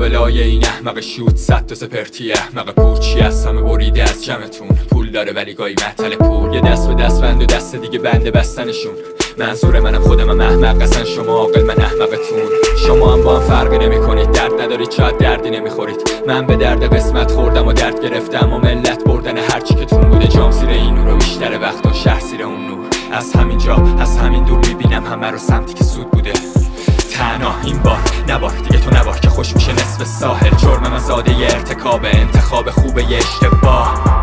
لای این احمق شوت صد تا سپرتی احمق پوچی از همه بریده از جمعتون. پول داره ولی گاهی معطل پول، یه دست به دست بند و دست دیگه بنده بستنشون. منظور منم خودمم احمق، اصلا شما عاقل من احمقتون. شما هم با هم فرقی نمی کنید، درد ندارید شاید دردی نمیخورید. من به درد قسمت خوردم و درد گرفتم و ملت بردن هرچی که تون بوده. جام زیر این نور و بیشتر وقتا شهر زیر اون نور. از همین جا از همین دور میبینم همه رو سمتی که سود بوده. تنها این بار نبار دیگه تو نبار که خوش میشه نصف ساحل. جرمم آزاده ی ارتکاب انتخاب خوبه ی اشتباه.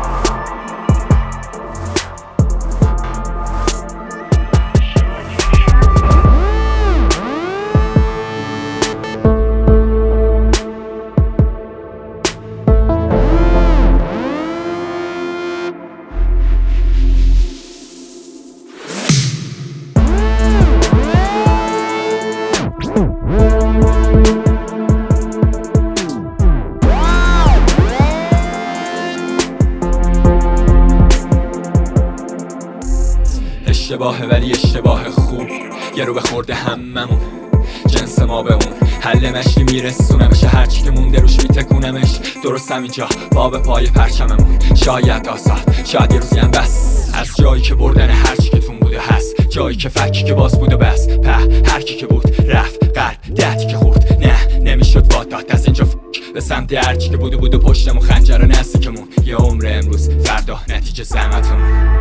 اشتباهه ولی اشتباه خوب، یه رو به خورده هممون. جنس ما به اون حل مشتی میرسونمش، هرچی که مونده روش میتکونمش. درست همینجا باب پای پرچممون. شاید آسان شاید یه روزی هم بس، از جایی که بردن هرچی که تون بوده هست. جایی که فکی که باز بود و بس. هرکی که بود رفت قلب دهتی که خورد. نه نمیشد واداد از اینجا به سمت هرچی که بود و پشتمون خنجر نزدیکمون. یه عمر امروز فردا نتیجه زحمتمون.